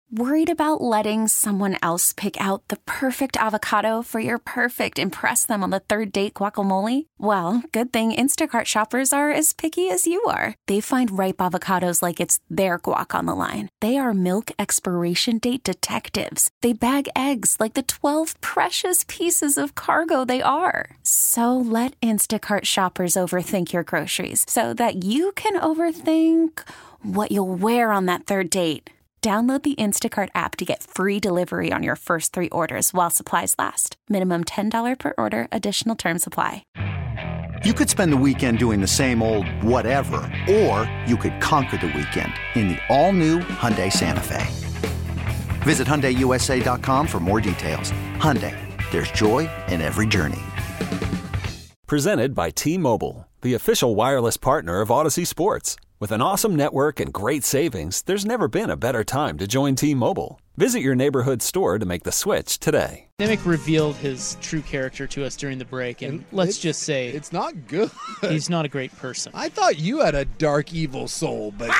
Worried about letting someone else pick out the perfect avocado for your perfect impress them on the third date guacamole? Well, good thing Instacart shoppers are as picky as you are. They find ripe avocados like it's their guac on the line. They are milk expiration date detectives. They bag eggs like the 12 precious pieces of cargo they are. So let Instacart shoppers overthink your groceries so that you can overthink what you'll wear on that third date. Download the Instacart app to get free delivery on your first 3 orders while supplies last. Minimum $10 per order. Additional terms apply. You could spend the weekend doing the same old whatever, or you could conquer the weekend in the all-new Hyundai Santa Fe. Visit HyundaiUSA.com for more details. Hyundai, there's joy in every journey. Presented by T-Mobile, the official wireless partner of Odyssey Sports. With an awesome network and great savings, there's never been a better time to join T-Mobile. Visit your neighborhood store to make the switch today. Nemec revealed his true character to us during the break, and let's just say it's not good. He's not a great person. I thought you had a dark, evil soul, but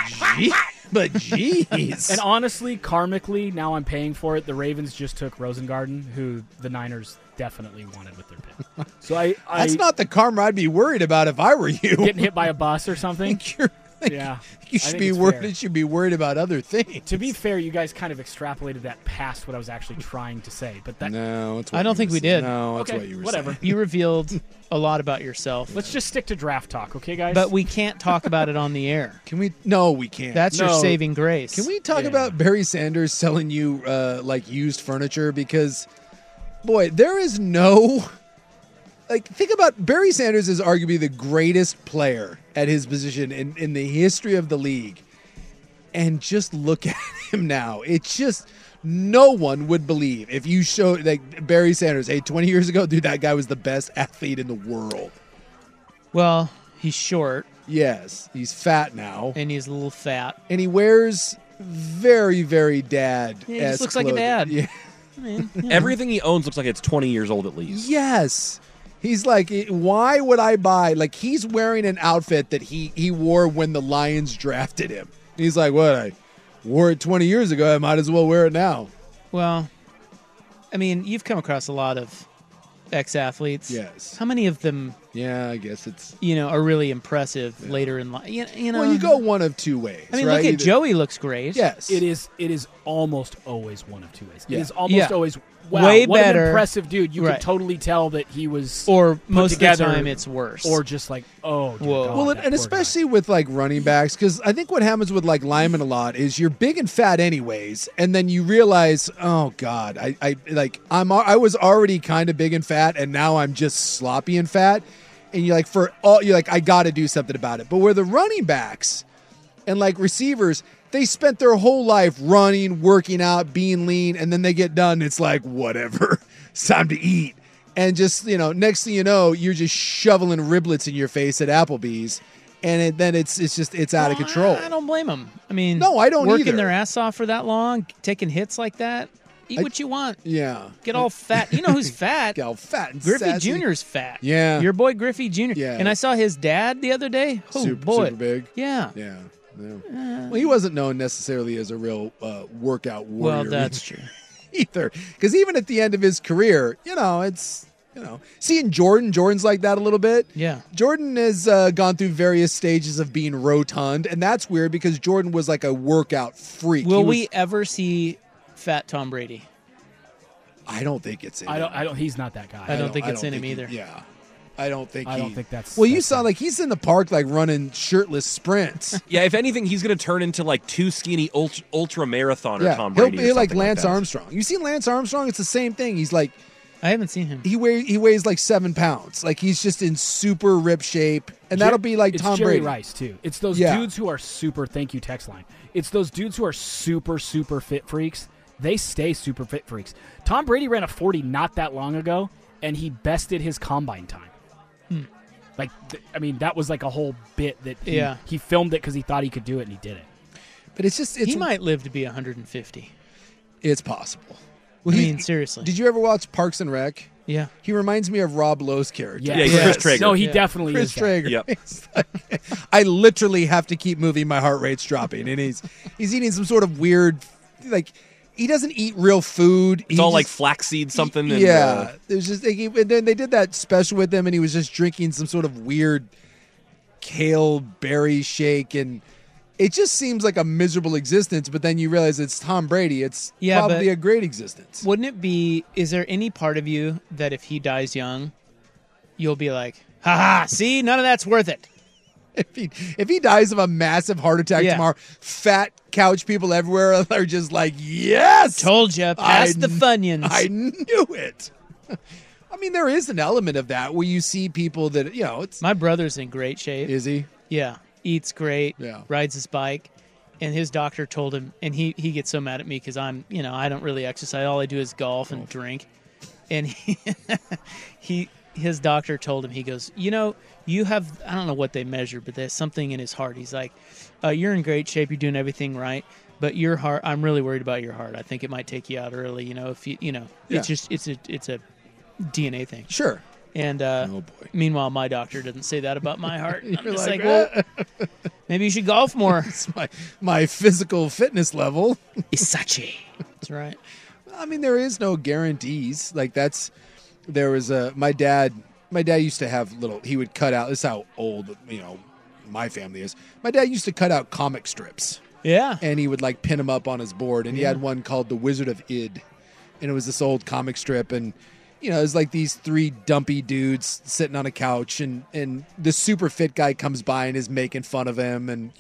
jeez. And honestly, karmically, now I'm paying for it. The Ravens just took Rosengarten, who the Niners definitely wanted with their pick. So that's not the karma I'd be worried about if I were you. Getting hit by a bus or something. Yeah, you should be worried. You should be worried about other things. To be fair, you guys kind of extrapolated that past what I was actually trying to say, but that I don't think we did. No, that's okay, what you were whatever. saying. You revealed a lot about yourself. Let's just stick to draft talk, okay, guys? But we can't talk about it on the air. Can we? No, we can't. That's your saving grace. Can we talk about Barry Sanders selling you like used furniture? Because, boy, there is no. Like, think about Barry Sanders is arguably the greatest player at his position in the history of the league. And just look at him now. It's just no one would believe if you showed like Barry Sanders, hey, 20 years ago, dude, that guy was the best athlete in the world. Well, he's short. Yes, he's fat now. And he's a little fat. And he wears very, very dad-esque he just looks like a clothing. dad. Yeah. I mean, Everything he owns looks like it's 20 years old at least. Yes. He's like, why would I buy? Like, he's wearing an outfit that he wore when the Lions drafted him. He's like, what? I wore it 20 years ago. I might as well wear it now. Well, I mean, you've come across a lot of ex-athletes. Yes. How many of them, Yeah, I guess it's. are really impressive later in life? You know, Well, you go one of two ways. I mean, right? look at Either- Joey. Looks great. Yes. It is almost always one of two ways. Yeah. It is almost always wow, way what better. An impressive dude. You Right. could totally tell that he was Or put most together, of the time, it's worse. or just like, oh, dear Whoa. God, Well, that and poor especially with like running backs, because I think what happens with like linemen a lot is you're big and fat anyways, and then you realize, oh God, I was already kind of big and fat, and now I'm just sloppy and fat, and you're like I got to do something about it. But where the running backs and like receivers, they spent their whole life running, working out, being lean, and then they get done. It's like, whatever, it's time to eat. And just, next thing you know, you're just shoveling riblets in your face at Applebee's. And then it's out of control. I don't blame them. I mean, No, I don't working either. their ass off for that long, taking hits like that. Eat what you want. Yeah. Get all fat. You know who's fat? Get all fat and Griffey sassy. Jr.'s fat. Yeah. Your boy Griffey Jr. Yeah. And I saw his dad the other day. Oh, boy. Super big. Yeah. Yeah. Well, he wasn't known necessarily as a real workout warrior. Well, that's true. Either. Because even at the end of his career, it's, seeing Jordan's like that a little bit. Yeah. Jordan has gone through various stages of being rotund, and that's weird because Jordan was like a workout freak. Will we ever see fat Tom Brady? I don't think it's in him. I don't. He's not that guy. I don't think it's in him either. Yeah. I don't think that's. Well, you that's saw him. like he's in the park like running shirtless sprints. Yeah, if anything, he's going to turn into like too skinny ultra marathoner Yeah, Tom Brady. he'll be or like something Lance that. Armstrong. You see Lance Armstrong? It's the same thing. He's like I haven't seen him. he weighs like 7 pounds. Like he's just in super rip shape, and that'll be like it's Tom Jerry Brady. Rice too. It's those Yeah. dudes who are super. Thank you, text line. It's those dudes who are super fit freaks. They stay super fit freaks. Tom Brady ran a 40 not that long ago, and he bested his combine time. Like, that was like a whole bit that he filmed it because he thought he could do it, and he did it. But he might live to be 150. It's possible. Well, I mean, seriously. Did you ever watch Parks and Rec? Yeah. He reminds me of Rob Lowe's character. Yeah, he's Chris Traeger. No, he definitely Chris is. that. Traeger. Yep. It's like, I literally have to keep moving. My heart rate's dropping, and he's eating some sort of weird, like he doesn't eat real food. It's all like flaxseed something. And, yeah, there's just and then they did that special with him, and he was just drinking some sort of weird kale berry shake, and it just seems like a miserable existence. But then you realize it's Tom Brady. It's probably a great existence. Wouldn't it be? Is there any part of you that if he dies young, you'll be like, "Ha ha! See, none of that's worth it." If he dies of a massive heart attack tomorrow, fat couch people everywhere are just like, yes! Told you, pass the Funyuns. I knew it. I mean, there is an element of that where you see people that, it's... My brother's in great shape. Is he? Yeah. Eats great. Yeah. Rides his bike. And his doctor told him, and he gets so mad at me because I'm, I don't really exercise. All I do is golf and drink. And his doctor told him, he goes, you have, I don't know what they measure, but there's something in his heart. He's like, you're in great shape. You're doing everything right. But your heart, I'm really worried about your heart. I think it might take you out early. If you, it's just, it's a DNA thing. Sure. And oh boy. Meanwhile, my doctor doesn't say that about my heart. I'm just like, well, maybe you should golf more. It's my physical fitness level. Isachi. That's right. I mean, there is no guarantees. Like my dad used to have he would cut out, this is how old, my family is. My dad used to cut out comic strips. Yeah. And he would pin them up on his board. And he had one called The Wizard of Id. And it was this old comic strip. And, it was like these three dumpy dudes sitting on a couch. And the super fit guy comes by and is making fun of him and,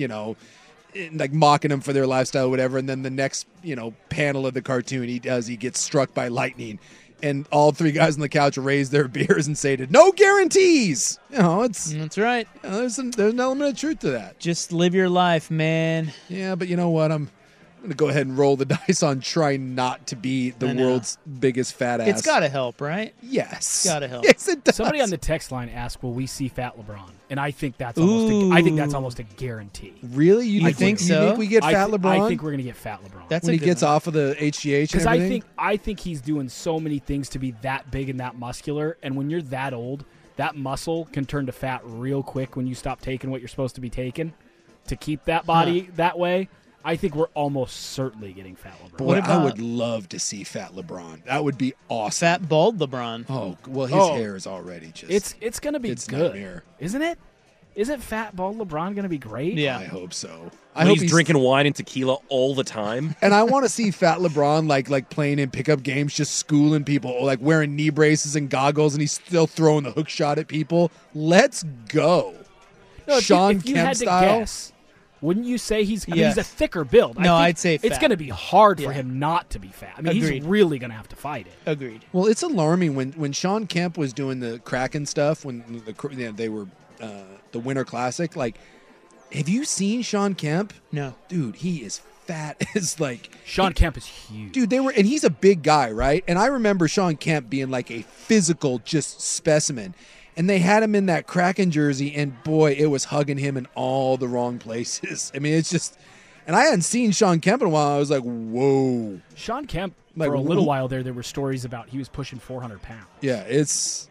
mocking him for their lifestyle or whatever. And then the next, panel of the cartoon he gets struck by lightning. And all three guys on the couch raise their beers and say, "No guarantees." That's right. There's an element of truth to that. Just live your life, man. Yeah, but you know what? I'm going to go ahead and roll the dice on trying not to be the world's biggest fat ass. It's got to help, right? Yes. It's got to help. Yes, it does. Somebody on the text line asked, "Will we see Fat LeBron?" And I think that's almost a guarantee. Really? You think so? You think we get Fat LeBron? I think we're going to get Fat LeBron. That's when he gets off of the HGH and everything? Because I think he's doing so many things to be that big and that muscular, and when you're that old, that muscle can turn to fat real quick when you stop taking what you're supposed to be taking to keep that body that way. I think we're almost certainly getting Fat LeBron. Boy, I would love to see Fat LeBron. That would be awesome. Fat bald LeBron. Oh, well, his hair is already just... It's going to be good, nightmare. Isn't it? Isn't Fat Bald LeBron going to be great? Yeah. I hope so. I hope he's drinking wine and tequila all the time. And I want to see Fat LeBron like playing in pickup games, just schooling people, like wearing knee braces and goggles, and he's still throwing the hook shot at people. Let's go. No, Sean if you Kemp had to style. Guess, wouldn't you say he's a thicker build? No, I think I'd say it's fat. going to be hard for him not to be fat. I mean, Agreed. he's really going to have to fight it. Agreed. Well, it's alarming when Sean Kemp was doing the Kraken stuff when they were the Winter Classic. Like, have you seen Sean Kemp? No, dude, he is fat as Sean Kemp is huge, dude. And he's a big guy, right? And I remember Sean Kemp being like a physical just specimen. And they had him in that Kraken jersey, and boy, it was hugging him in all the wrong places. I mean, it's just, and I hadn't seen Sean Kemp in a while. I was like, whoa. Sean Kemp, for a little while there were stories about he was pushing 400 pounds. Yeah, it's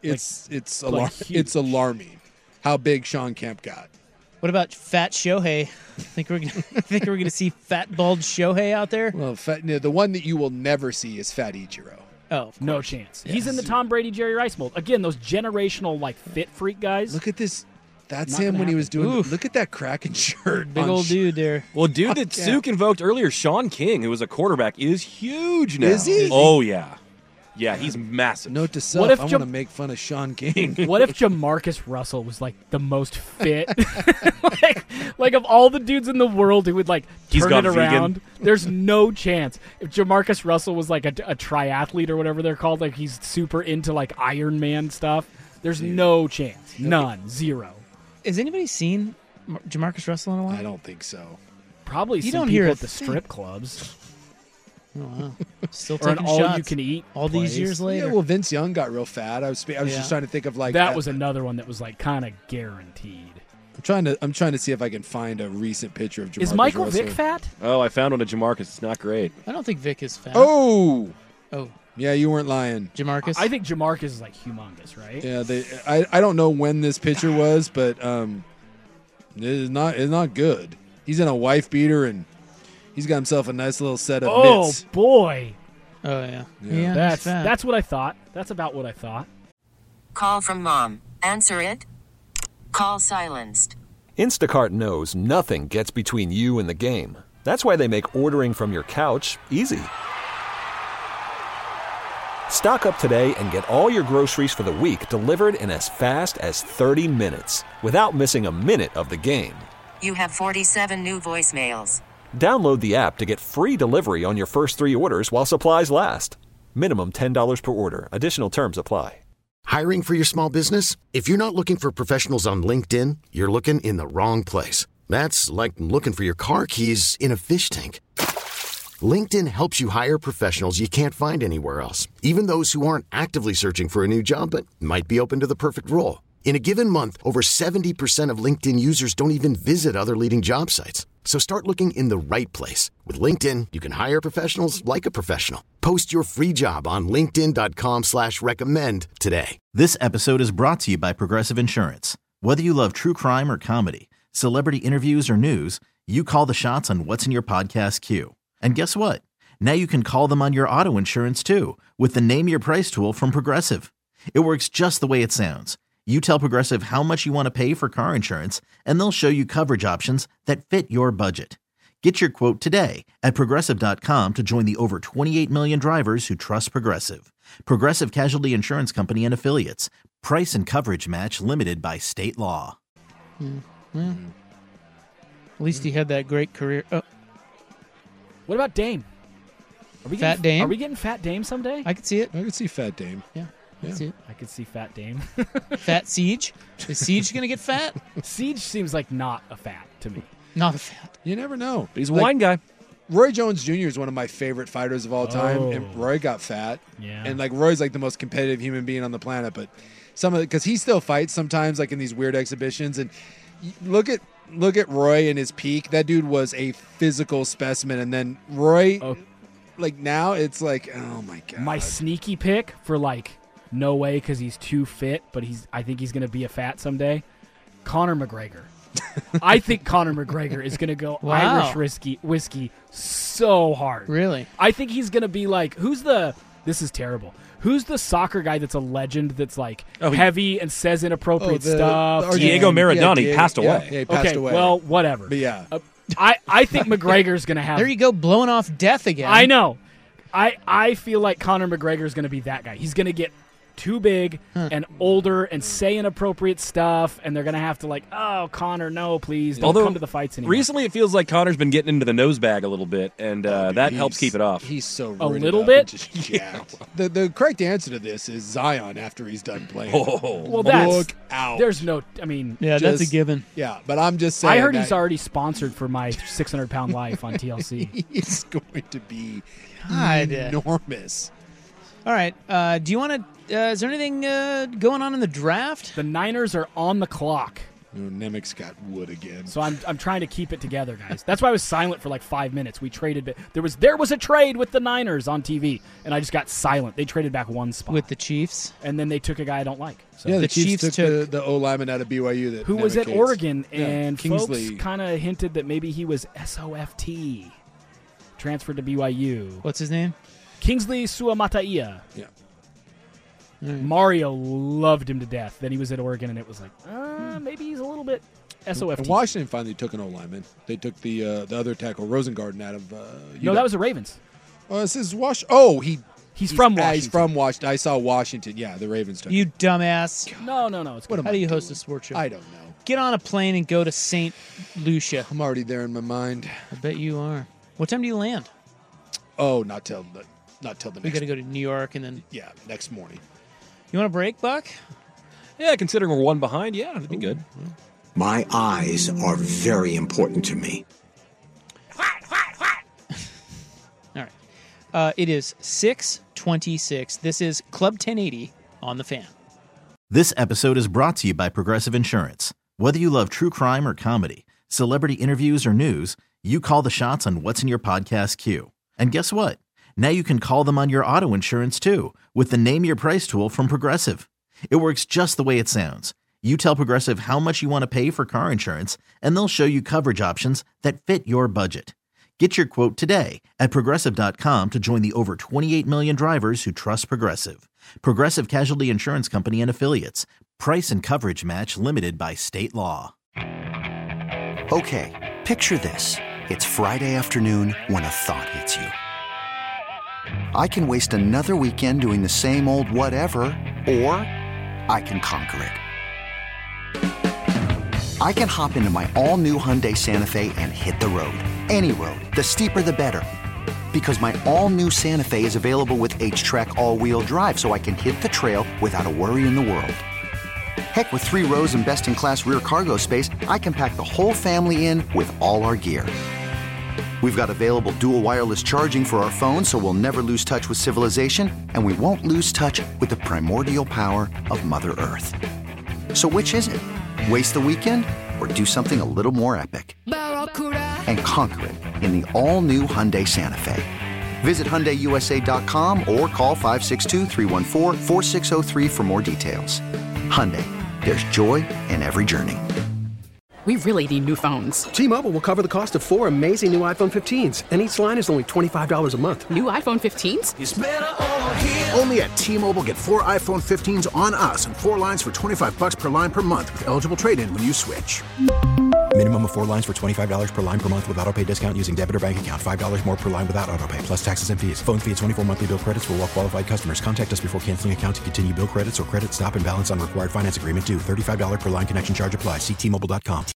alarming how big Sean Kemp got. What about Fat Shohei? Think we're gonna see Fat Bald Shohei out there? Well, the one that you will never see is Fat Ichiro. Oh, no chance. Yes. He's in the Tom Brady, Jerry Rice mold. Again, those generational fit freak guys. Look at this. That's him when he was doing. Look at that Kraken shirt. Big old dude there. Well, dude that Suk invoked earlier, Sean King, who was a quarterback, is huge now. Is he? Oh yeah, yeah, he's massive. Note to self: I want to make fun of Sean King. What if Jamarcus Russell was the most fit, like of all the dudes in the world who would turn it around? Vegan. There's no chance if Jamarcus Russell was a triathlete or whatever they're called, he's super into Iron Man stuff. There's no chance, none, zero. Has anybody seen Jamarcus Russell in a while? I don't think so. Probably you some don't people hear at the strip clubs. Oh, wow. Still or taking an shots. all-you-can-eat all place. these years later. Yeah, well, Vince Young got real fat. I was just trying to think of that was another one that was kind of guaranteed. I'm trying to see if I can find a recent picture of Jamarcus Is Michael Russell. Vick fat? Oh, I found one of Jamarcus. It's not great. I don't think Vic is fat. Oh, oh, yeah, you weren't lying. Jamarcus. I think Jamarcus is humongous, right? Yeah, I don't know when this picture was, but it's not good. He's in a wife beater and He's got himself a nice little set of Oh, mitts. boy. Oh, yeah. Yeah. That's fat. That's what I thought. That's about what I thought. Call from mom. Answer it. Call silenced. Instacart knows nothing gets between you and the game. That's why they make ordering from your couch easy. Stock up today and get all your groceries for the week delivered in as fast as 30 minutes without missing a minute of the game. You have 47 new voicemails. Download the app to get free delivery on your first 3 orders while supplies last. Minimum $10 per order. Additional terms apply. Hiring for your small business? If you're not looking for professionals on LinkedIn, you're looking in the wrong place. That's like looking for your car keys in a fish tank. LinkedIn helps you hire professionals you can't find anywhere else, even those who aren't actively searching for a new job but might be open to the perfect role. In a given month, over 70% of LinkedIn users don't even visit other leading job sites. So start looking in the right place. With LinkedIn, you can hire professionals like a professional. Post your free job on linkedin.com/recommend today. This episode is brought to you by Progressive Insurance. Whether you love true crime or comedy, celebrity interviews or news, you call the shots on what's in your podcast queue. And guess what? Now you can call them on your auto insurance too with the Name Your Price tool from Progressive. It works just the way it sounds. You tell Progressive how much you want to pay for car insurance, and they'll show you coverage options that fit your budget. Get your quote today at Progressive.com to join the over 28 million drivers who trust Progressive. Progressive Casualty Insurance Company and Affiliates. Price and coverage match limited by state law. At least he had that great career. Oh, What about Dame? Are we Fat Dame? Are we getting Fat Dame someday? I could see it. I could see Fat Dame. Yeah. I see it. I could see Fat Dame. Fat Siege? Is Siege going to get fat? Siege seems like not a fat to me. Not a fat. You never know. But he's a wine guy. Roy Jones Jr. is one of my favorite fighters of all time, Oh. and Roy got fat. Yeah. And like Roy's like the most competitive human being on the planet, but because he still fights sometimes, like in these weird exhibitions. And look at Roy in his peak. That dude was a physical specimen, and then Roy, like now it's like, oh my god. My sneaky pick for like no way because he's too fit, but I think he's going to be a fat someday. Conor McGregor. I think Conor McGregor is going to go Wow. Irish whiskey so hard. Really? I think he's going to be like, this is terrible. Who's the soccer guy that's a legend that's like heavy and says inappropriate stuff? Diego Maradona, he passed away. Yeah, he passed away. Well, whatever. But yeah. I think McGregor's going to have... There you go, blowing off death again. I know. I feel like Conor McGregor is going to be that guy. He's going to get too big and older and say inappropriate stuff, and they're going to have to like, oh, Conor, no, please, don't come to the fights anymore. Recently, it feels like Conor's been getting into the nose bag a little bit, and that helps keep it off. He's so A roided little up bit? and just jacked. The correct answer to this is Zion after he's done playing. Well, that's Look out. There's no. I mean, Yeah, that's a Just- given. Yeah, but I'm just saying. I heard that he's already sponsored for my 600-pound life on TLC. He's going to be God. enormous. All right. Do you want to? Is there anything going on in the draft? The Niners are on the clock, Oh, Nemec's got wood again. so I'm trying to keep it together, guys. That's why I was silent for like 5 minutes. We traded. There was a trade with the Niners on TV, and I just got silent. They traded back one spot With the Chiefs? and then they took a guy I don't like. So. Yeah, the the Chiefs Chiefs took the O lineman out of BYU that who was Nemec at hates. Oregon, Yeah, and Kingsley. folks kind of hinted that maybe he was SOFT, transferred to BYU. What's his name? Kingsley Suamataia. Yeah. Mario loved him to death. Then he was at Oregon, and it was like, maybe he's a little bit SOFT. And Washington finally took an O lineman. They took the other tackle, Rosengarten, out of No, that was the Ravens. this is Wash. Oh, He's from Washington. He's from Washington. I saw Washington. Yeah, the Ravens took You him. dumbass. No. It's What good. am How I do you host doing? a sports show? I don't know. Get on a plane and go to St. Lucia. I'm already there in my mind. I bet you are. What time do you land? Oh, not till the We next. got to go to New York and then. Yeah, next morning. You want a break, Buck? Yeah, considering we're one behind, yeah, that'd be good. My eyes are very important to me. All right. It is 6:26. This is Club 1080 on the Fan. This episode is brought to you by Progressive Insurance. Whether you love true crime or comedy, celebrity interviews or news, you call the shots on what's in your podcast queue. And guess what? Now you can call them on your auto insurance too with the Name Your Price tool from Progressive. It works just the way it sounds. You tell Progressive how much you want to pay for car insurance, and they'll show you coverage options that fit your budget. Get your quote today at Progressive.com to join the over 28 million drivers who trust Progressive. Progressive Casualty Insurance Company and Affiliates. Price and coverage match limited by state law. Okay, picture this. It's Friday afternoon when a thought hits you. I can waste another weekend doing the same old whatever, or I can conquer it. I can hop into my all-new Hyundai Santa Fe and hit the road. Any road. The steeper, the better. Because my all-new Santa Fe is available with H-Track all-wheel drive, so I can hit the trail without a worry in the world. Heck, with 3 rows and best-in-class rear cargo space, I can pack the whole family in with all our gear. We've got available dual wireless charging for our phones, so we'll never lose touch with civilization, and we won't lose touch with the primordial power of Mother Earth. So which is it? Waste the weekend or do something a little more epic? And conquer it in the all-new Hyundai Santa Fe. Visit HyundaiUSA.com or call 562-314-4603 for more details. Hyundai, there's joy in every journey. We really need new phones. T-Mobile will cover the cost of 4 amazing new iPhone 15s, and each line is only $25 a month. New iPhone 15s? It's better over here. Only at T-Mobile, get 4 iPhone 15s on us and 4 lines for $25 per line per month with eligible trade-in when you switch. Minimum of 4 lines for $25 per line per month with auto-pay discount using debit or bank account. $5 more per line without auto-pay, plus taxes and fees. Phone fee at 24 monthly bill credits for well-qualified customers. Contact us before canceling account to continue bill credits or credit stop and balance on required finance agreement due. $35 per line connection charge applies. See T-Mobile.com.